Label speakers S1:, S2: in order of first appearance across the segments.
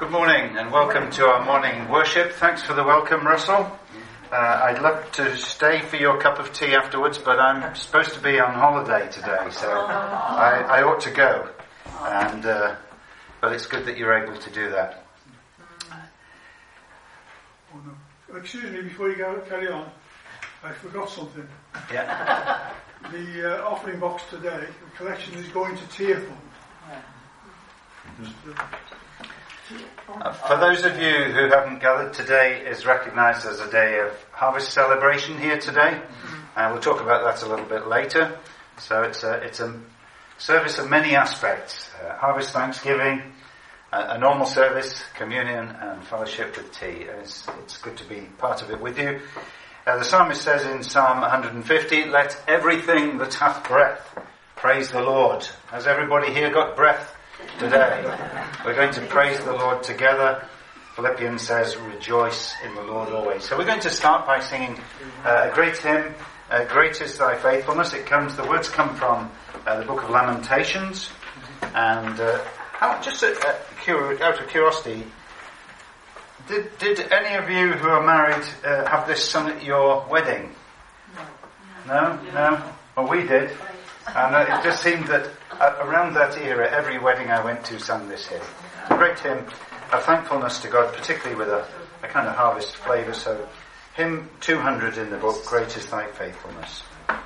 S1: Good morning and welcome to our morning worship. Thanks for the welcome, Russell. I'd love to stay for your cup of tea afterwards, but I'm supposed to be on holiday today, so I ought to go. But it's good that you're able to do that.
S2: Oh, no. Excuse me, before you carry on, I forgot something.
S1: Yeah.
S2: The offering box today, the collection is going to Tear Fund.
S1: For those of you who haven't gathered, today is recognised as a day of harvest celebration here today. We'll talk about that a little bit later. So it's a service of many aspects. Harvest Thanksgiving, a normal service, communion and fellowship with tea. It's good to be part of it with you. The psalmist says in Psalm 150, "Let everything that hath breath praise the Lord." Has everybody here got breath today? We're going to praise the Lord together. Philippians says, "Rejoice in the Lord always." So we're going to start by singing a great hymn, "Great is Thy Faithfulness." The words come from the book of Lamentations. And just out of curiosity, did any of you who are married have this sung at your wedding? No? Well, we did. And it just seemed that around that era, every wedding I went to sang this hymn. A great hymn of thankfulness to God, particularly with a kind of harvest flavour. So, hymn 200 in the book, "Great is Thy Faithfulness."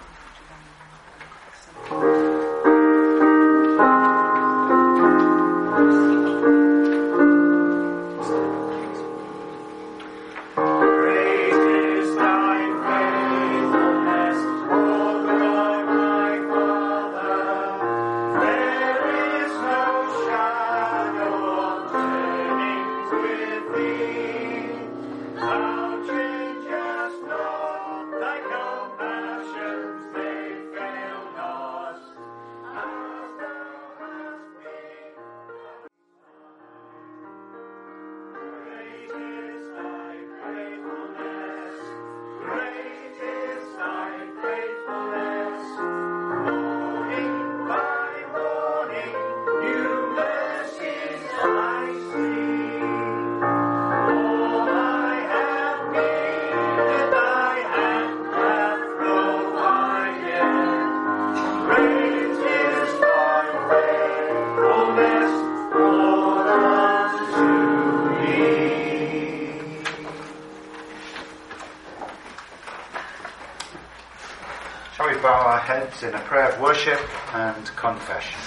S1: In a prayer of worship and confession.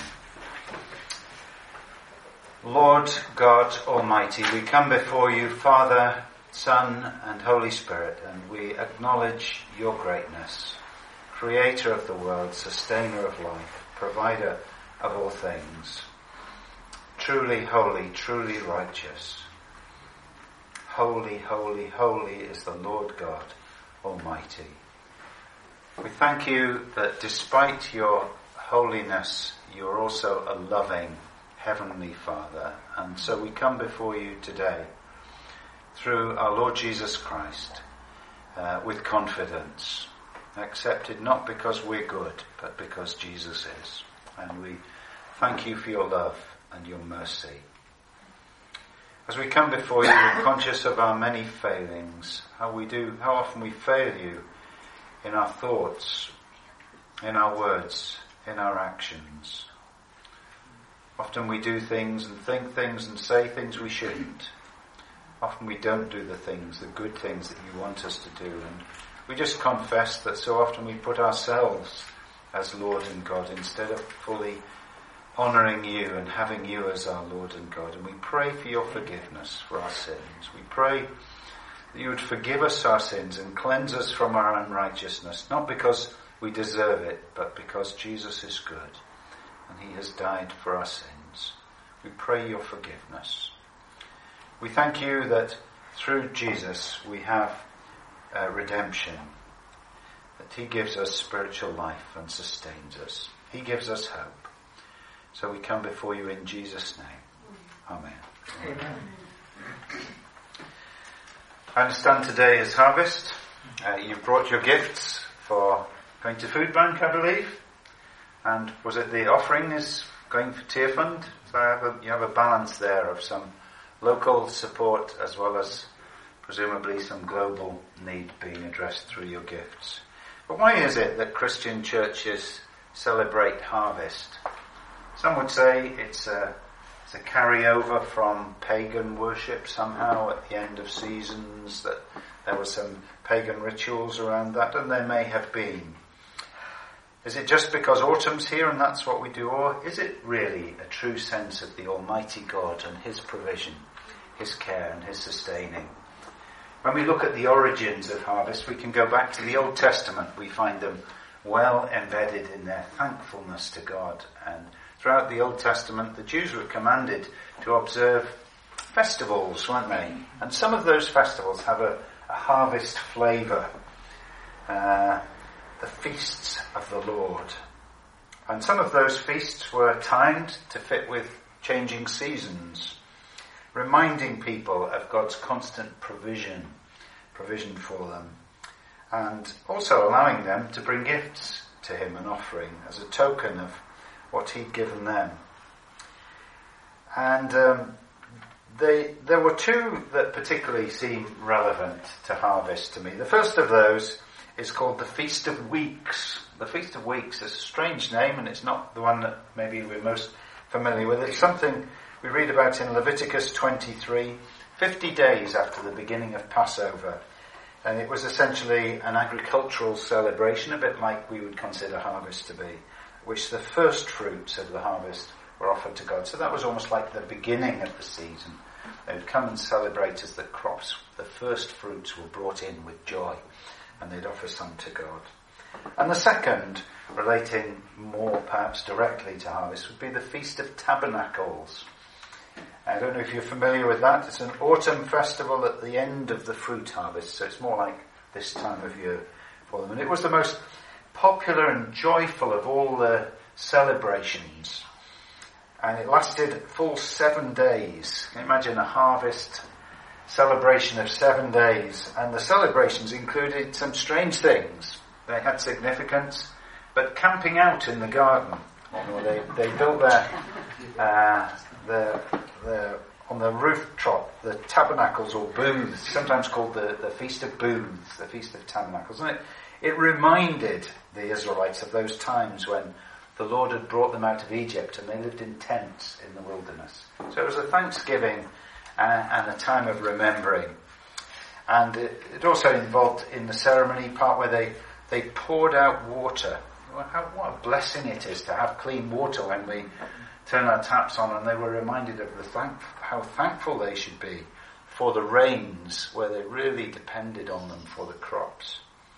S1: Lord God Almighty, we come before you, Father, Son and Holy Spirit, and we acknowledge your greatness, creator of the world, sustainer of life, provider of all things, truly holy, truly righteous. Holy, holy, holy is the Lord God Almighty. We thank you that despite your holiness, you're also a loving Heavenly Father. And so we come before you today through our Lord Jesus Christ with confidence, accepted not because we're good, but because Jesus is. And we thank you for your love and your mercy. As we come before you, we're conscious of our many failings, how often we fail you in our thoughts, in our words, in our actions. Often we do things and think things and say things we shouldn't. Often we don't do the good things that you want us to do. And we just confess that so often we put ourselves as Lord and God instead of fully honouring you and having you as our Lord and God. And we pray for your forgiveness for our sins. We pray that you would forgive us our sins and cleanse us from our unrighteousness, not because we deserve it, but because Jesus is good and he has died for our sins. We pray your forgiveness. We thank you that through Jesus we have redemption, that he gives us spiritual life and sustains us. He gives us hope. So we come before you in Jesus' name. Amen. Amen. I understand today is harvest. You've brought your gifts for going to food bank, I believe. And was it the offering is going for Tear Fund? So you have a balance there of some local support as well as presumably some global need being addressed through your gifts. But why is it that Christian churches celebrate harvest? Some would say it's a carryover from pagan worship somehow at the end of seasons, that there were some pagan rituals around that, and there may have been. Is it just because autumn's here and that's what we do, or is it really a true sense of the Almighty God and His provision, His care and His sustaining? When we look at the origins of harvest, we can go back to the Old Testament. We find them well embedded in their thankfulness to God. And throughout the Old Testament, the Jews were commanded to observe festivals, weren't they? And some of those festivals have a harvest flavour. The feasts of the Lord. And some of those feasts were timed to fit with changing seasons, reminding people of God's constant provision for them, and also allowing them to bring gifts to Him, an offering as a token of what He'd given them. And there were two that particularly seem relevant to harvest to me. The first of those is called the Feast of Weeks. The Feast of Weeks is a strange name, and it's not the one that maybe we're most familiar with. It's something we read about in Leviticus 23, 50 days after the beginning of Passover. And it was essentially an agricultural celebration, a bit like we would consider harvest to be, which the first fruits of the harvest were offered to God. So that was almost like the beginning of the season. They would come and celebrate as the crops, the first fruits were brought in with joy, and they'd offer some to God. And the second, relating more perhaps directly to harvest, would be the Feast of Tabernacles. I don't know if you're familiar with that. It's an autumn festival at the end of the fruit harvest, so it's more like this time of year for them. And it was the most popular and joyful of all the celebrations. And it lasted full 7 days. Can you imagine a harvest celebration of 7 days? And the celebrations included some strange things. They had significance, but camping out in the garden. They built on the rooftop, the tabernacles or booths, sometimes called the Feast of Booths, the Feast of Tabernacles. And it reminded the Israelites of those times when the Lord had brought them out of Egypt and they lived in tents in the wilderness. So it was a thanksgiving and a time of remembering. And it also involved in the ceremony part where they poured out water. What a blessing it is to have clean water when we turn our taps on, and they were reminded of how thankful they should be for the rains where they really depended on them for the crops.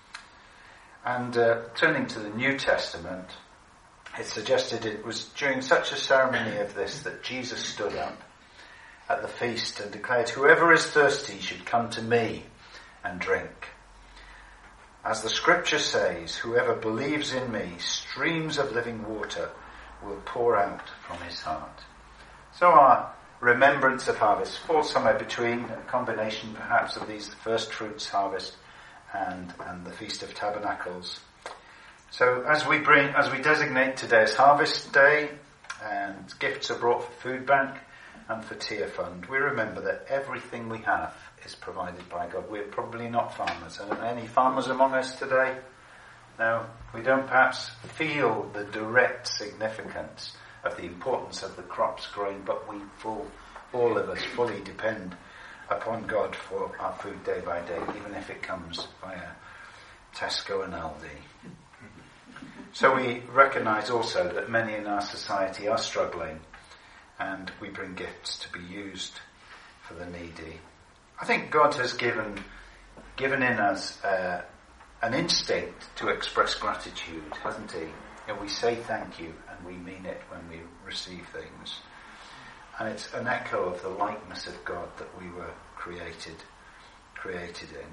S1: And turning to the New Testament, it suggested it was during such a ceremony of this that Jesus stood up at the feast and declared, "Whoever is thirsty should come to me and drink. As the scripture says, whoever believes in me, streams of living water will pour out from his heart." So our remembrance of harvest falls somewhere between a combination perhaps of these first fruits harvest and the Feast of Tabernacles. So as we designate today as Harvest Day, and gifts are brought for Food Bank and for Tear Fund, we remember that everything we have is provided by God. We're probably not farmers. Are there any farmers among us today? No, we don't perhaps feel the direct significance of the importance of the crops growing, but all of us fully depend upon God for our food day by day, even if it comes via Tesco and Aldi. So we recognise also that many in our society are struggling, and we bring gifts to be used for the needy. I think God has given in us an instinct to express gratitude, hasn't He? And we say thank you, and we mean it when we receive things. And it's an echo of the likeness of God that we were created in.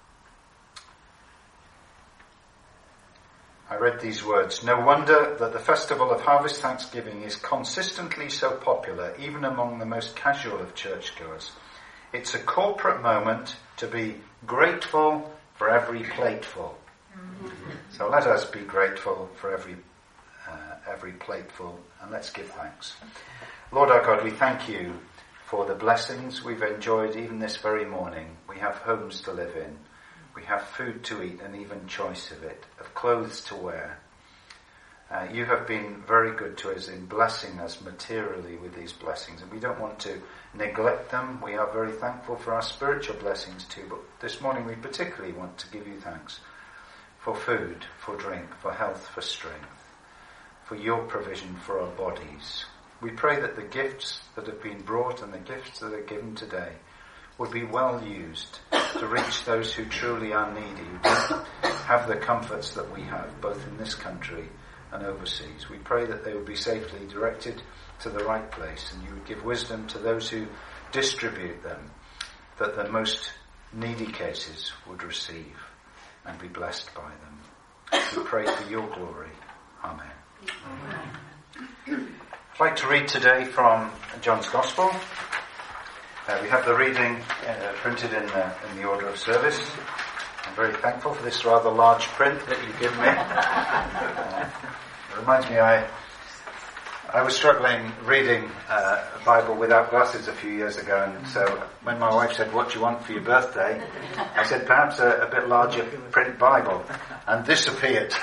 S1: I read these words: "No wonder that the festival of Harvest Thanksgiving is consistently so popular, even among the most casual of churchgoers. It's a corporate moment to be grateful for every plateful." So let us be grateful for every plateful, and let's give thanks. Lord our God, we thank you for the blessings we've enjoyed even this very morning. We have homes to live in. We have food to eat and even choice of it, of clothes to wear. You have been very good to us in blessing us materially with these blessings, and we don't want to neglect them. We are very thankful for our spiritual blessings too, but this morning we particularly want to give you thanks for food, for drink, for health, for strength, for your provision for our bodies. We pray that the gifts that have been brought and the gifts that are given today would be well used to reach those who truly are needy, who don't have the comforts that we have, both in this country and overseas. We pray that they would be safely directed to the right place, and you would give wisdom to those who distribute them, that the most needy cases would receive and be blessed by them. We pray for your glory. Amen. Amen. I'd like to read today from John's Gospel. We have the reading printed in the order of service. I'm very thankful for this rather large print that you give me. It reminds me, I was struggling reading a Bible without glasses a few years ago, and so when my wife said, "What do you want for your birthday?" I said, "Perhaps a bit larger print Bible," and this appeared.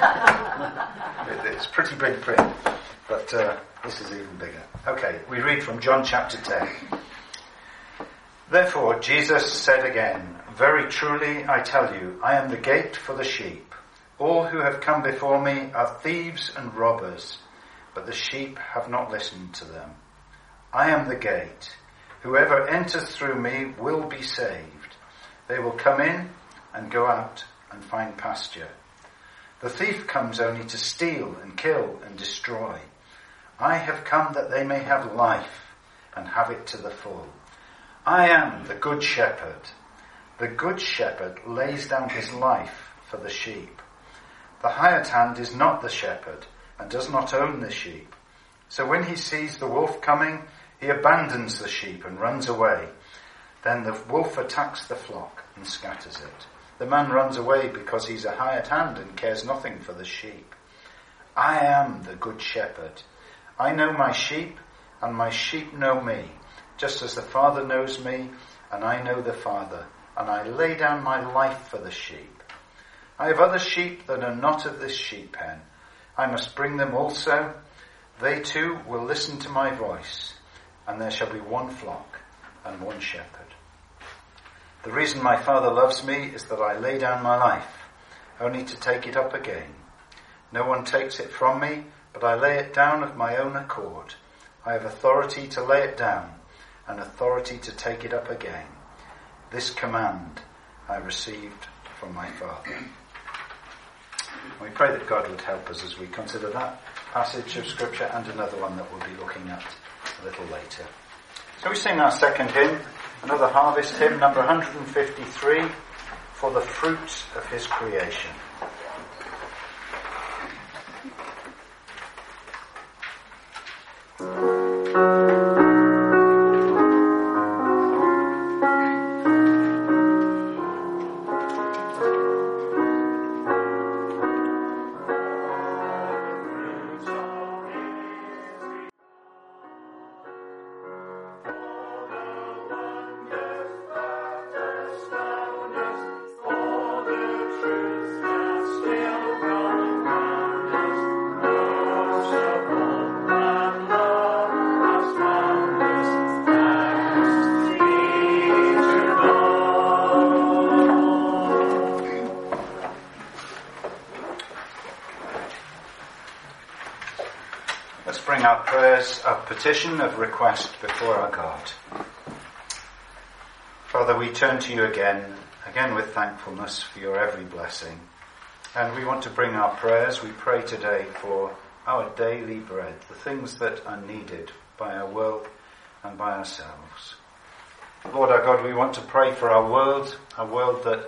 S1: It's pretty big print, but this is even bigger. Okay, we read from John chapter 10. Therefore Jesus said again, "Very truly I tell you, I am the gate for the sheep. All who have come before me are thieves and robbers, but the sheep have not listened to them. I am the gate. Whoever enters through me will be saved. They will come in and go out and find pasture. The thief comes only to steal and kill and destroy. I have come that they may have life and have it to the full. I am the good shepherd. The good shepherd lays down his life for the sheep. The hired hand is not the shepherd and does not own the sheep. So when he sees the wolf coming, he abandons the sheep and runs away. Then the wolf attacks the flock and scatters it. The man runs away because he's a hired hand and cares nothing for the sheep. I am the good shepherd. I know my sheep, and my sheep know me, just as the Father knows me, and I know the Father, and I lay down my life for the sheep. I have other sheep that are not of this sheep pen. I must bring them also. They too will listen to my voice, and there shall be one flock and one shepherd. The reason my Father loves me is that I lay down my life, only to take it up again. No one takes it from me, but I lay it down of my own accord. I have authority to lay it down, and authority to take it up again. This command I received from my Father." We pray that God would help us as we consider that passage of Scripture and another one that we'll be looking at a little later. So we sing our second hymn, another harvest hymn, number 153, "For the Fruits of His Creation." Our prayers of petition, of request before our God. Father, we turn to you again with thankfulness for your every blessing. And we want to bring our prayers. We pray today for our daily bread, the things that are needed by our world and by ourselves. Lord our God, we want to pray for our world that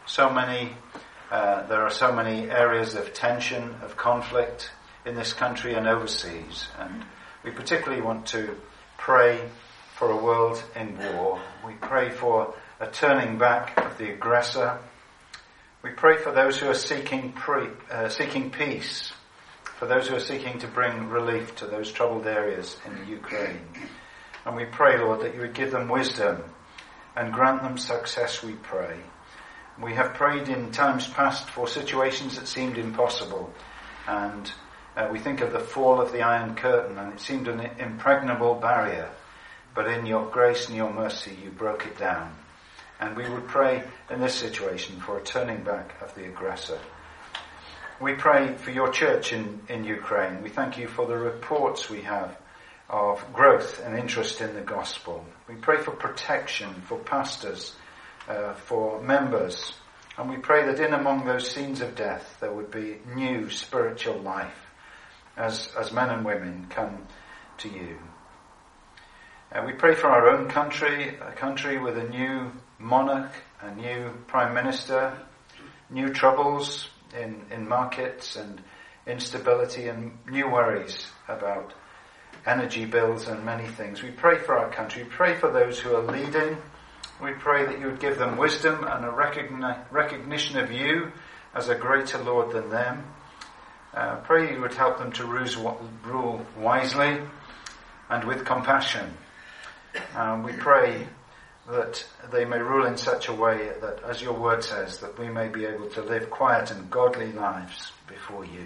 S1: there are so many areas of tension, of conflict in this country and overseas, and we particularly want to pray for a world in war. We pray for a turning back of the aggressor. We pray for those who are seeking peace, for those who are seeking to bring relief to those troubled areas in the Ukraine. And we pray, Lord, that you would give them wisdom and grant them success, we pray. We have prayed in times past for situations that seemed impossible. And we think of the fall of the Iron Curtain, and it seemed an impregnable barrier. But in your grace and your mercy, you broke it down. And we would pray in this situation for a turning back of the aggressor. We pray for your church in Ukraine. We thank you for the reports we have of growth and interest in the gospel. We pray for protection for pastors, for members. And we pray that in among those scenes of death, there would be new spiritual life as men and women come to you. We pray for our own country, a country with a new monarch, a new prime minister, new troubles in markets and instability and new worries about energy bills and many things. We pray for our country. We pray for those who are leading. We pray that you would give them wisdom and a recognition of you as a greater Lord than them. Pray you would help them to rule wisely and with compassion. We pray that they may rule in such a way that, as your word says, that we may be able to live quiet and godly lives before you.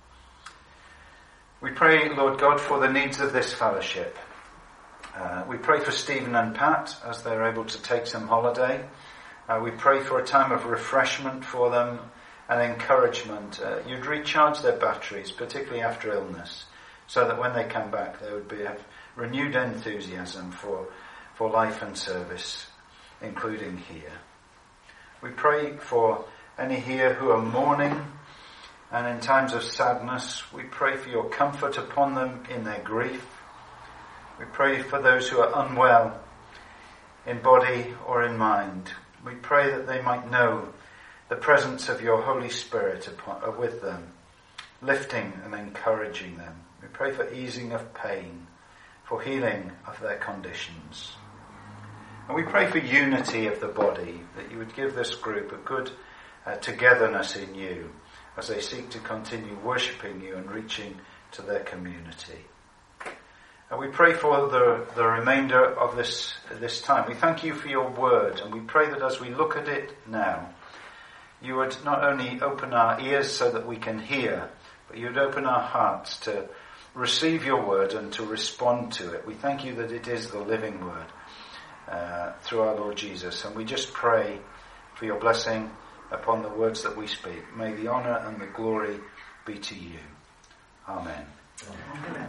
S1: We pray, Lord God, for the needs of this fellowship. We pray for Stephen and Pat as they're able to take some holiday. We pray for a time of refreshment for them and encouragement. You'd recharge their batteries, particularly after illness, so that when they come back they would have renewed enthusiasm for life and service, including here. We pray for any here who are mourning, and in times of sadness, we pray for your comfort upon them in their grief. We pray for those who are unwell in body or in mind. We pray that they might know the presence of your Holy Spirit with them, lifting and encouraging them. We pray for easing of pain, for healing of their conditions. And we pray for unity of the body, that you would give this group a good togetherness in you as they seek to continue worshipping you and reaching to their community. And we pray for the remainder of this time. We thank you for your word, and we pray that as we look at it now, you would not only open our ears so that we can hear, but you would open our hearts to receive your word and to respond to it. We thank you that it is the living word through our Lord Jesus. And we just pray for your blessing upon the words that we speak. May the honour and the glory be to you. Amen. Amen.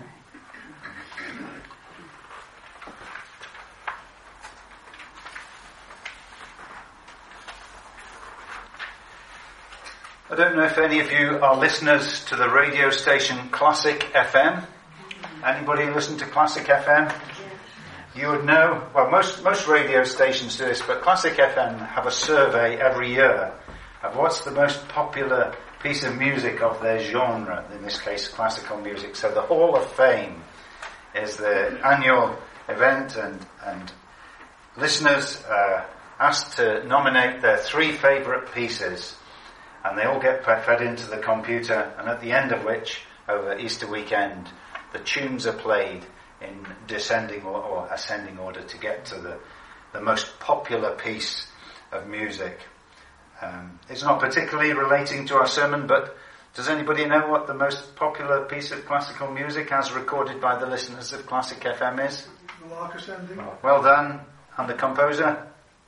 S1: I don't know if any of you are listeners to the radio station Classic FM. Anybody listen to Classic FM? You would know, well, most radio stations do this, but Classic FM have a survey every year of what's the most popular piece of music of their genre, in this case classical music. So the Hall of Fame is the annual event, and listeners are asked to nominate their 3 favourite pieces, and they all get fed into the computer, and at the end of which, over Easter weekend, the tunes are played in descending or ascending order to get to the most popular piece of music. It's not particularly relating to our sermon, but does anybody know what the most popular piece of classical music as recorded by the listeners of Classic FM is?
S2: The Lark Ascending.
S1: Well done. And the composer?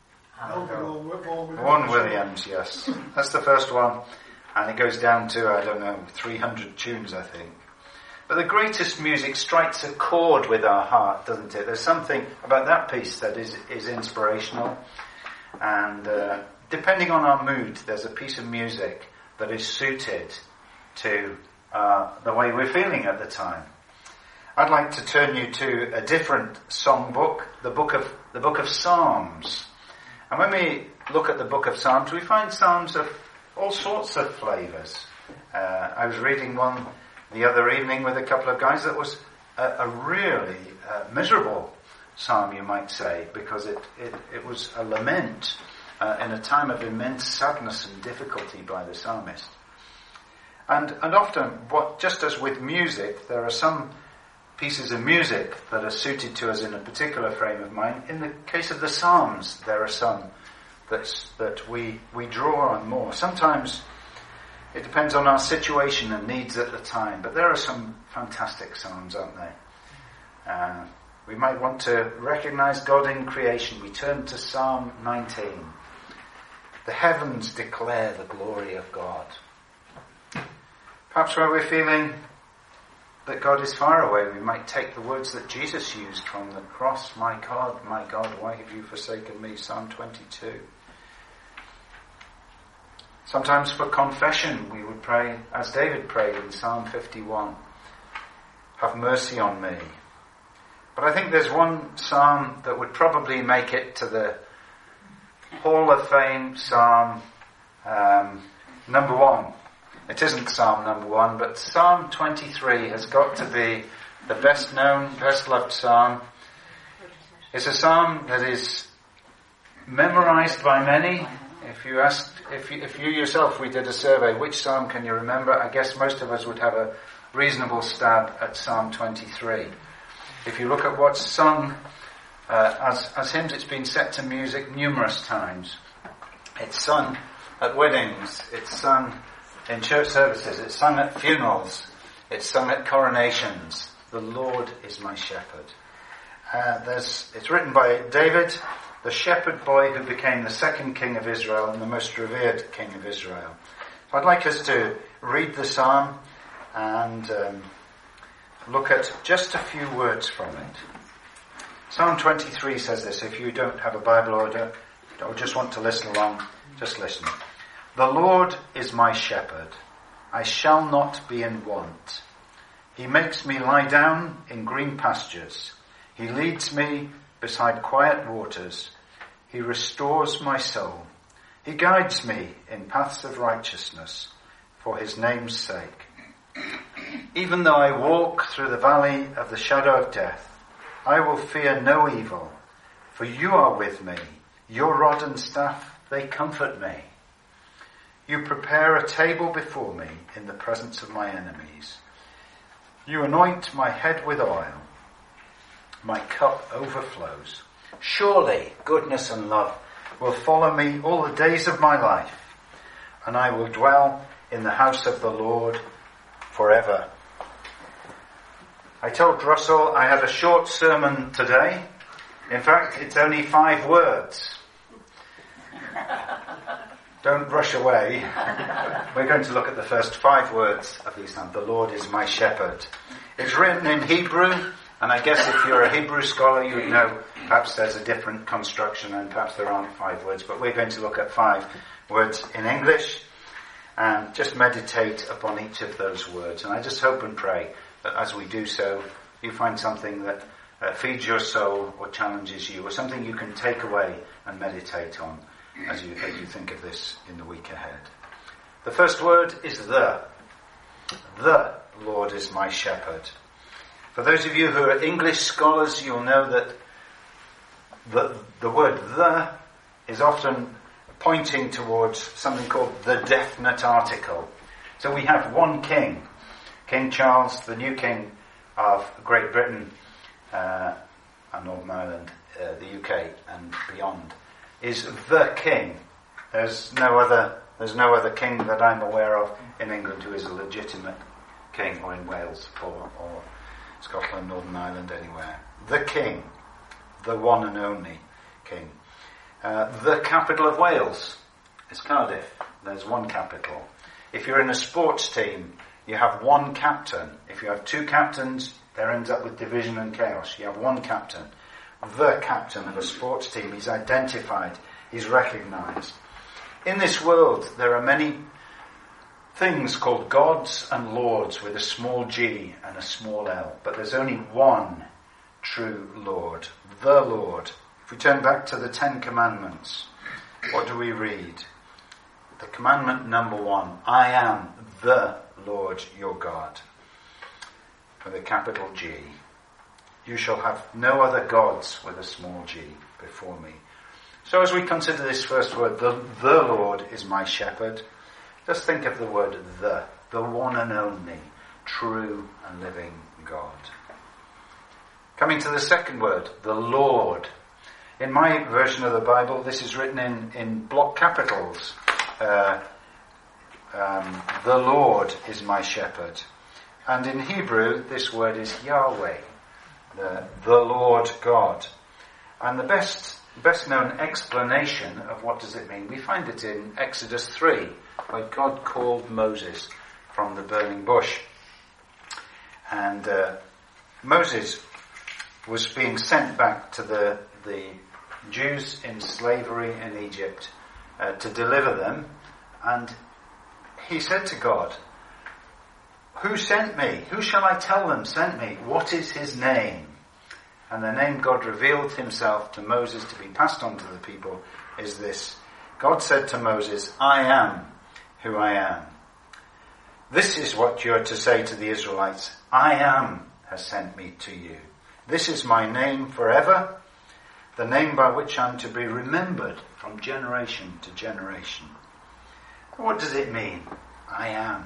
S2: Vaughan
S1: Williams, yes. That's the first one. And it goes down to, 300 tunes, I think. But the greatest music strikes a chord with our heart, doesn't it? There's something about that piece that is inspirational. And depending on our mood, there's a piece of music that is suited to the way we're feeling at the time. I'd like to turn you to a different songbook, the book of Psalms. And when we look at the book of Psalms, we find psalms of all sorts of flavours. I was reading one the other evening with a couple of guys that was a really miserable psalm, you might say, because it was a lament in a time of immense sadness and difficulty by the psalmist. And often, just as with music, there are some pieces of music that are suited to us in a particular frame of mind. In the case of the Psalms, there are some that we draw on more. Sometimes it depends on our situation and needs at the time, but there are some fantastic Psalms, aren't there? We might want to recognize God in creation. We turn to Psalm 19. The heavens declare the glory of God. Perhaps where we're feeling that God is far away, we might take the words that Jesus used from the cross. My God, why have you forsaken me? Psalm 22. Sometimes for confession we would pray as David prayed in Psalm 51. Have mercy on me. But I think there's one psalm that would probably make it to the Hall of Fame, Psalm number 1. It isn't Psalm number 1, but Psalm 23 has got to be the best known, best loved psalm. It's a psalm that is memorized by many. If you yourself, we did a survey, which psalm can you remember? I guess most of us would have a reasonable stab at Psalm 23. If you look at what's sung as hymns, it's been set to music numerous times. It's sung at weddings, it's sung in church services, it's sung at funerals, it's sung at coronations. The Lord is my shepherd. It's written by David, the shepherd boy who became the second king of Israel and the most revered king of Israel. So I'd like us to read the psalm and look at just a few words from it. Psalm 23 says this. If you don't have a Bible or just want to listen along, just listen. The Lord is my shepherd. I shall not be in want. He makes me lie down in green pastures. He leads me beside quiet waters. He restores my soul. He guides me in paths of righteousness for his name's sake. Even though I walk through the valley of the shadow of death, I will fear no evil, for you are with me. Your rod and staff, they comfort me. You prepare a table before me in the presence of my enemies. You anoint my head with oil. My cup overflows. Surely goodness and love will follow me all the days of my life, and I will dwell in the house of the Lord forever. I told Russell I had a short sermon today. In fact, it's only 5 words. Don't rush away. We're going to look at the first 5 words of these psalms. The Lord is my shepherd. It's written in Hebrew, and I guess if you're a Hebrew scholar, you would know perhaps there's a different construction and perhaps there aren't 5 words, but we're going to look at 5 words in English and just meditate upon each of those words. And I just hope and pray that as we do so, you find something that feeds your soul or challenges you, or something you can take away and meditate on as you think of this in the week ahead. The first word is the. The Lord is my shepherd. For those of you who are English scholars, you'll know that the word the is often pointing towards something called the definite article. So we have one king, King Charles, the new king of Great Britain and Northern Ireland, the UK and beyond, is the king. There's no other king that I'm aware of in England who is a legitimate king, or in Wales or Scotland, Northern Ireland, anywhere. The king, the one and only king. The capital of Wales is Cardiff. There's one capital. If you're in a sports team, you have one captain. If you have 2 captains, there ends up with division and chaos. You have one captain. The captain of a sports team. He's identified. He's recognized. In this world, there are many things called gods and lords with a small g and a small l. But there's only one true Lord. The Lord. If we turn back to the 10 Commandments, what do we read? The commandment number 1. I am the Lord your God. With a capital G. You shall have no other gods with a small g before me. So as we consider this first word, the Lord is my shepherd, just think of the word the one and only, true and living God. Coming to the second word, the Lord. In my version of the Bible, this is written in block capitals. The Lord is my shepherd. And in Hebrew, this word is Yahweh, the Lord God. And the best known explanation of what does it mean, we find it in Exodus 3, where God called Moses from the burning bush. And Moses was being sent back to the Jews in slavery in Egypt to deliver them. And he said to God, "Who sent me? Who shall I tell them sent me? What is his name?" And the name God revealed himself to Moses to be passed on to the people is this. God said to Moses, "I am who I am." This is what you're to say to the Israelites. "I am has sent me to you. This is my name forever, the name by which I'm to be remembered from generation to generation." What does it mean? I am.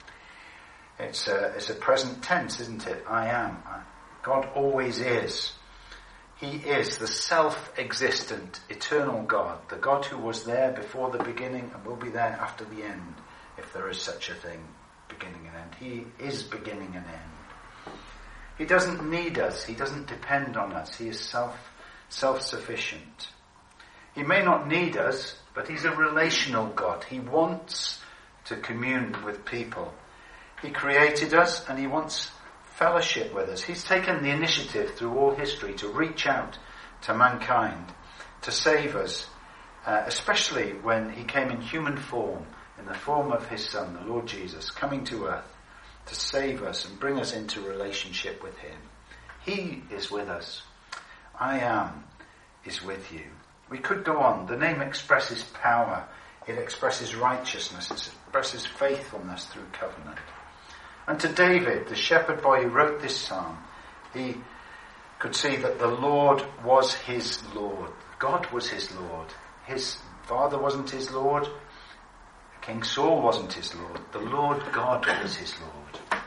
S1: It's a present tense, isn't it? I am. God always is. He is the self-existent, eternal God, the God who was there before the beginning and will be there after the end, if there is such a thing, beginning and end. He is beginning and end. He doesn't need us. He doesn't depend on us. He is self-sufficient. He may not need us, but he's a relational God. He wants to commune with people. He created us and he wants fellowship with us. He's taken the initiative through all history to reach out to mankind, to save us, especially when he came in human form, in the form of his Son, the Lord Jesus, coming to earth to save us and bring us into relationship with him. He is with us. I am is with you. We could go on. The name expresses power. It expresses righteousness. It expresses faithfulness through covenant. And to David, the shepherd boy who wrote this psalm, he could see that the Lord was his Lord. God was his Lord. His father wasn't his Lord. King Saul wasn't his Lord. The Lord God was his Lord.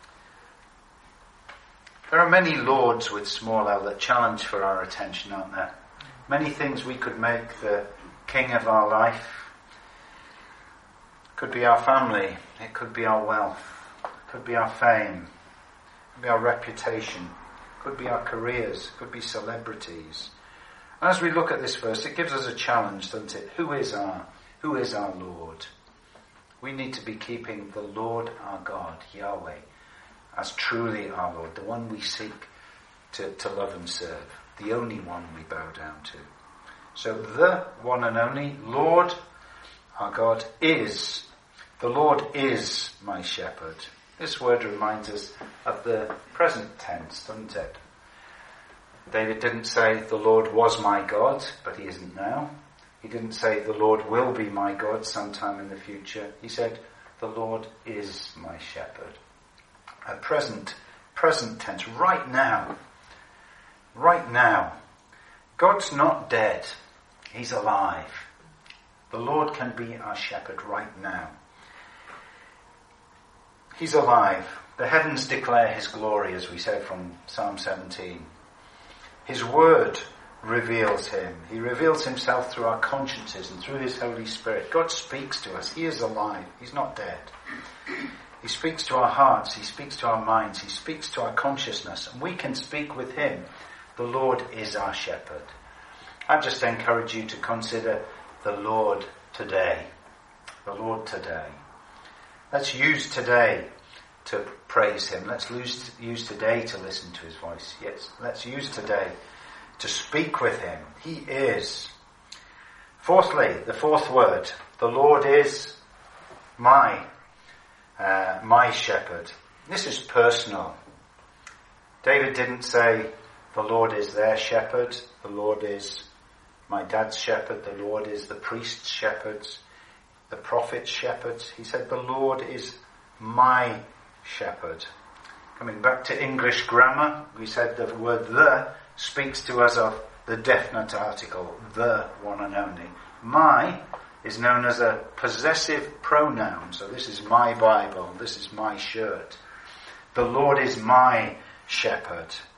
S1: There are many lords with small l that challenge for our attention, aren't there? Many things we could make the king of our life. It could be our family. It could be our wealth. It could be our fame. It could be our reputation. It could be our careers. It could be celebrities. And as we look at this verse, it gives us a challenge, doesn't it? Who is our Lord? We need to be keeping the Lord our God, Yahweh, as truly our Lord, the one we seek to love and serve, the only one we bow down to. So the one and only Lord our God is, the Lord is my shepherd. This word reminds us of the present tense, doesn't it? David didn't say the Lord was my God, but he isn't now. He didn't say the Lord will be my God sometime in the future. He said the Lord is my shepherd. A present tense, right now. Right now. God's not dead. He's alive. The Lord can be our shepherd right now. He's alive. The heavens declare his glory, as we said from Psalm 17. His word reveals him. He reveals himself through our consciences and through his Holy Spirit. God speaks to us. He is alive. He's not dead. He speaks to our hearts. He speaks to our minds. He speaks to our consciousness. And we can speak with him. The Lord is our shepherd. I just encourage you to consider the Lord today. The Lord today. Let's use today to praise him. Let's use today to listen to his voice. Yes, let's use today to speak with him. He is. Fourthly, the fourth word. The Lord is my shepherd. This is personal. David didn't say the Lord is their shepherd. The Lord is my dad's shepherd. The Lord is the priest's shepherds, the prophet's shepherds. He said the Lord is my shepherd. Coming back to English grammar, we said the word the speaks to us of the definite article, the one and only. My is known as a possessive pronoun. So this is my Bible. This is my shirt. The Lord is my shepherd.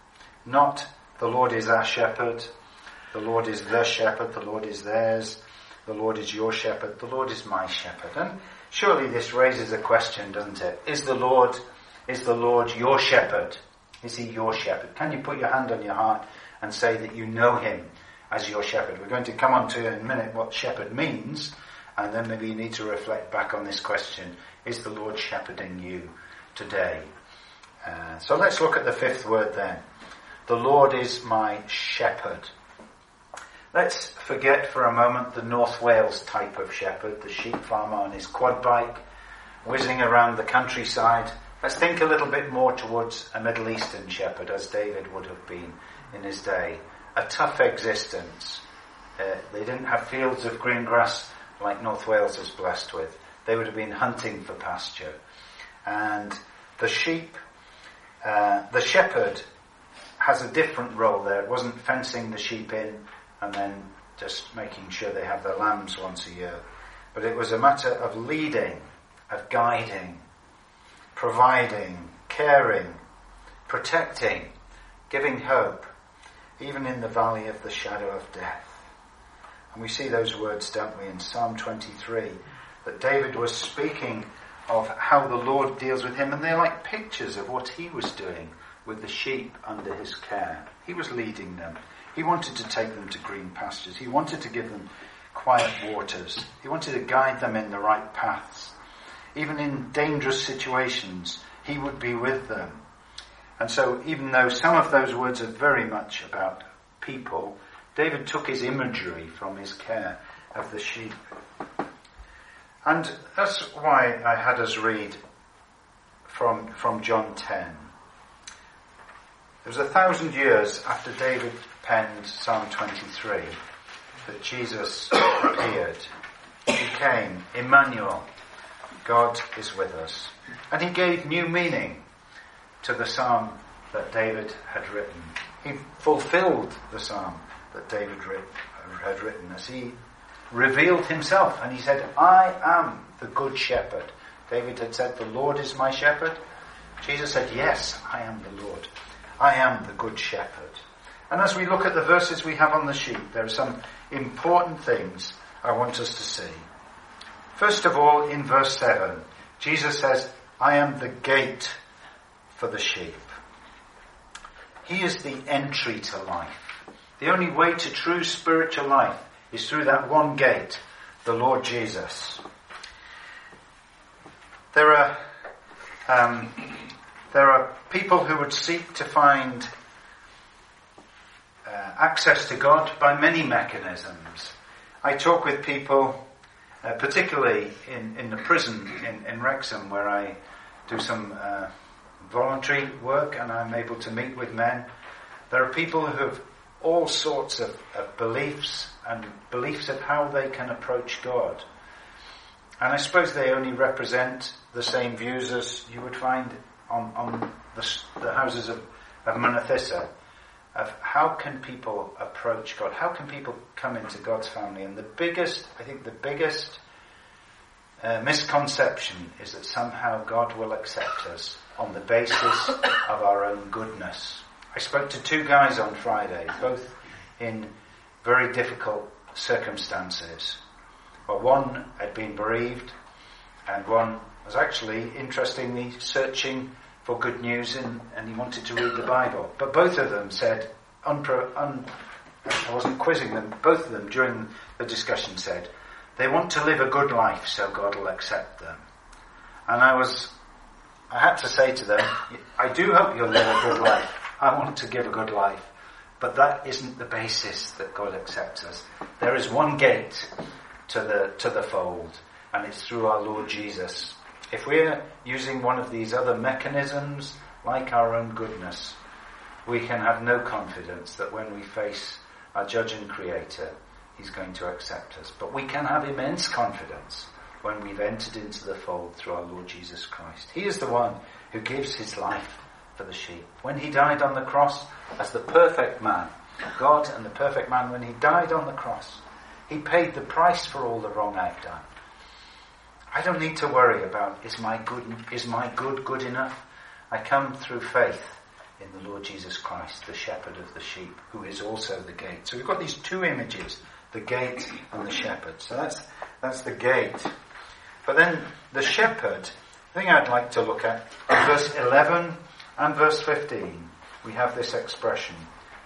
S1: Not the Lord is our shepherd, the Lord is the shepherd, the Lord is theirs, the Lord is your shepherd, the Lord is my shepherd. And surely this raises a question, doesn't it? Is the Lord your shepherd? Is he your shepherd? Can you put your hand on your heart and say that you know him as your shepherd? We're going to come on to in a minute what shepherd means, and then maybe you need to reflect back on this question. Is the Lord shepherding you today? So let's look at the fifth word then. The Lord is my shepherd. Let's forget for a moment the North Wales type of shepherd, the sheep farmer on his quad bike, whizzing around the countryside. Let's think a little bit more towards a Middle Eastern shepherd, as David would have been in his day. A tough existence. They didn't have fields of green grass like North Wales is blessed with. They would have been hunting for pasture. And the shepherd has a different role there. It wasn't fencing the sheep in and then just making sure they have their lambs once a year. But it was a matter of leading, of guiding, providing, caring, protecting, giving hope, even in the valley of the shadow of death. And we see those words, don't we, in Psalm 23, that David was speaking of how the Lord deals with him, and they're like pictures of what he was doing with the sheep under his care. He was leading them. He wanted to take them to green pastures. He wanted to give them quiet waters. He wanted to guide them in the right paths. Even in dangerous situations, he would be with them. And so even though some of those words are very much about people, David took his imagery from his care of the sheep. And that's why I had us read from John 10. It was 1,000 years after David penned Psalm 23 that Jesus appeared. He came, Emmanuel, God is with us. And he gave new meaning to the psalm that David had written. He fulfilled the psalm that David had written as he revealed himself. And he said, I am the good shepherd. David had said, the Lord is my shepherd. Jesus said, yes, I am the Lord. I am the good shepherd. And as we look at the verses we have on the sheet, there are some important things I want us to see. First of all, in verse 7, Jesus says, I am the gate for the sheep. He is the entry to life. The only way to true spiritual life is through that one gate, the Lord Jesus. There are people who would seek to find access to God by many mechanisms. I talk with people, particularly in the prison in Wrexham, where I do some voluntary work and I'm able to meet with men. There are people who have all sorts of beliefs and beliefs of how they can approach God. And I suppose they only represent the same views as you would find on the houses of Monothissa, of how can people approach God, how can people come into God's family. And the biggest misconception is that somehow God will accept us on the basis of our own goodness. I spoke to two guys on Friday, both in very difficult circumstances. Well, one had been bereaved, and one was actually, interestingly, searching for good news, and he wanted to read the Bible. But both of them said, I wasn't quizzing them, both of them during the discussion said, they want to live a good life so God will accept them. And I had to say to them, I do hope you'll live a good life. I want to give a good life. But that isn't the basis that God accepts us. There is one gate to the fold, and it's through our Lord Jesus. If we're using one of these other mechanisms, like our own goodness, we can have no confidence that when we face our Judge and Creator, He's going to accept us. But we can have immense confidence when we've entered into the fold through our Lord Jesus Christ. He is the one who gives His life for the sheep. When He died on the cross as the perfect man, God and the perfect man, when He died on the cross, He paid the price for all the wrong I've done. I don't need to worry about, is my good good enough? I come through faith in the Lord Jesus Christ, the shepherd of the sheep, who is also the gate. So we've got these two images, the gate and the shepherd. So that's the gate. But then the shepherd, the thing I'd like to look at, in verse 11 and verse 15, we have this expression,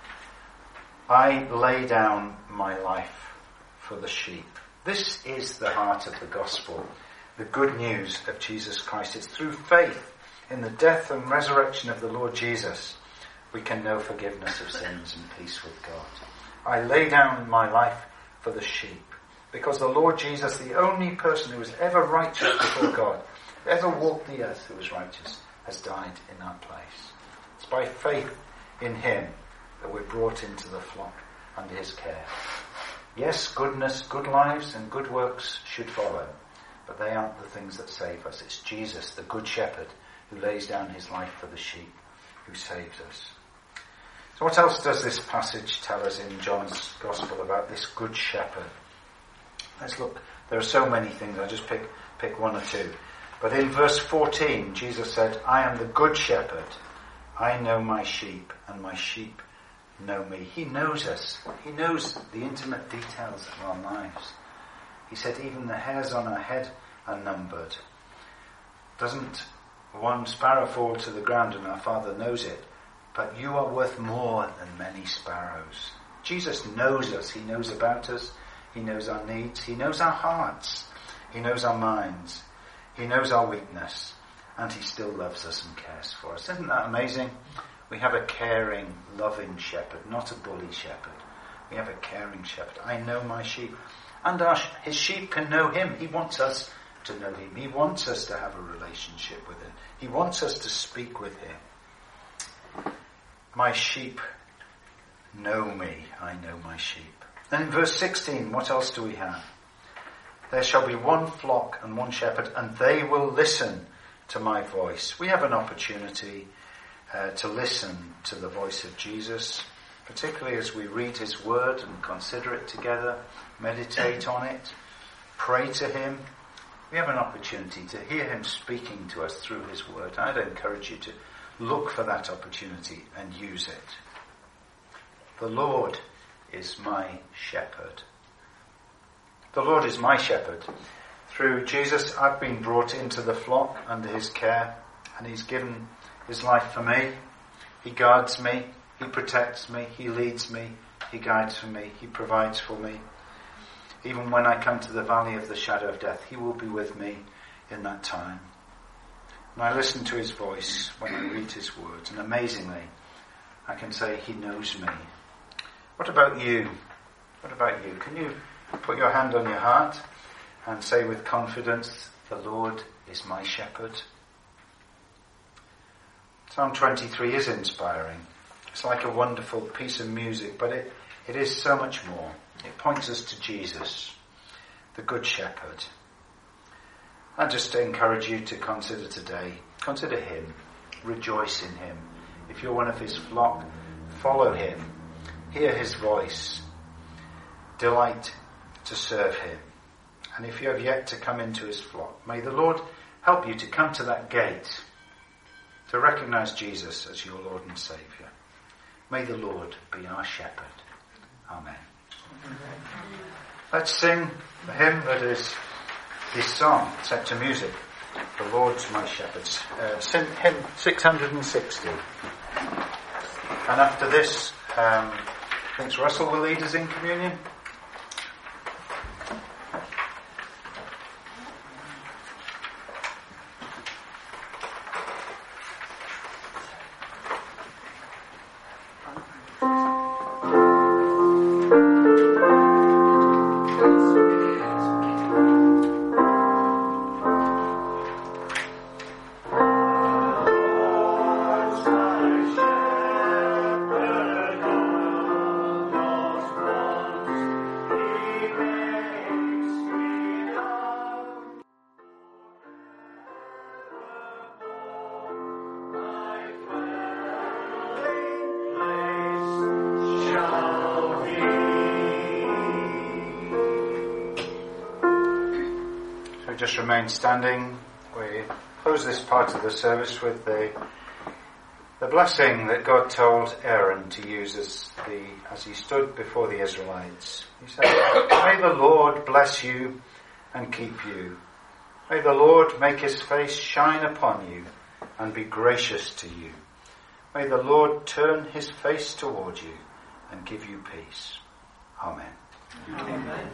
S1: I lay down my life for the sheep. This is the heart of the gospel, the good news of Jesus Christ. It's through faith in the death and resurrection of the Lord Jesus we can know forgiveness of sins and peace with God. I lay down my life for the sheep, because the Lord Jesus, the only person who was ever righteous before God, who ever walked the earth who was righteous, has died in our place. It's by faith in him that we're brought into the flock under his care. Yes, goodness, good lives and good works should follow, but they aren't the things that save us. It's Jesus, the good shepherd, who lays down his life for the sheep, who saves us. So what else does this passage tell us in John's Gospel about this good shepherd? Let's look. There are so many things. I'll just pick one or two. But in verse 14, Jesus said, I am the good shepherd. I know my sheep, and my sheep know me. He knows us. He knows the intimate details of our lives. He said, even the hairs on our head are numbered. Doesn't one sparrow fall to the ground and our Father knows it? But you are worth more than many sparrows. Jesus knows us. He knows about us. He knows our needs. He knows our hearts. He knows our minds. He knows our weakness. And he still loves us and cares for us. Isn't that amazing? We have a caring, loving shepherd, not a bully shepherd. We have a caring shepherd. I know my sheep. And his sheep can know him. He wants us to know him. He wants us to have a relationship with him. He wants us to speak with him. My sheep know me. I know my sheep. Then in verse 16, what else do we have? There shall be one flock and one shepherd, and they will listen to my voice. We have an opportunity to listen to the voice of Jesus, particularly as we read his word and consider it together, meditate on it, pray to him. We have an opportunity to hear him speaking to us through his word. I'd encourage you to look for that opportunity and use it. The Lord is my shepherd. The Lord is my shepherd. Through Jesus, I've been brought into the flock under his care, and he's given his life for me. He guards me. He protects me. He leads me. He guides for me. He provides for me. Even when I come to the valley of the shadow of death, he will be with me in that time. And I listen to his voice when I read his words, and amazingly, I can say he knows me. What about you? What about you? Can you put your hand on your heart and say with confidence, the Lord is my shepherd? Psalm 23 is inspiring. It's like a wonderful piece of music, but it is so much more. It points us to Jesus, the Good Shepherd. I just encourage you to consider today, consider him, rejoice in him. If you're one of his flock, follow him, hear his voice, delight to serve him. And if you have yet to come into his flock, may the Lord help you to come to that gate, to recognize Jesus as your Lord and Saviour. May the Lord be our shepherd. Amen. Let's sing the hymn that is this song set to music. The Lord's my shepherd. Sing hymn 660. And after this, I think Russell will lead us in communion. Just remain standing. We close this part of the service with the The blessing that God told Aaron to use as he stood before the Israelites. He said, "May the Lord bless you and keep you. May the Lord make his face shine upon you and be gracious to you. May the Lord turn his face toward you and give you peace." Amen.
S3: Amen.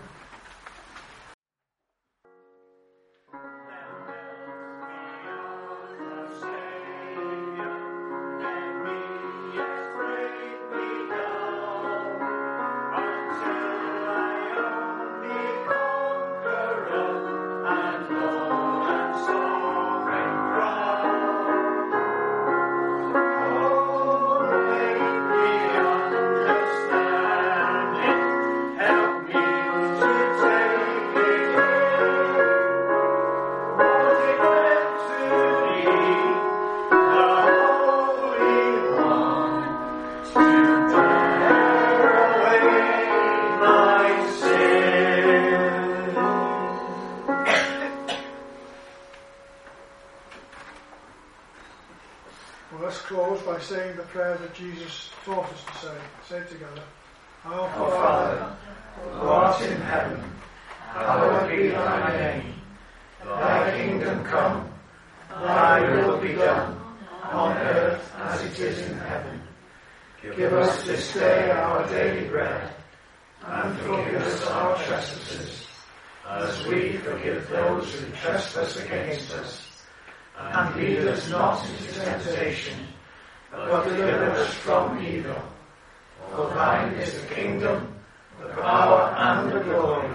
S2: Saying the prayer that Jesus taught us to say. Say it together.
S3: Our Father, who art in heaven, hallowed be thy name. Thy kingdom come, thy will be done, on earth as it is in heaven. Give us this day our daily bread, and forgive us our trespasses, as we forgive those who trespass against us. And lead us not into temptation, but deliver us from evil. For thine is the kingdom, the power, and the glory,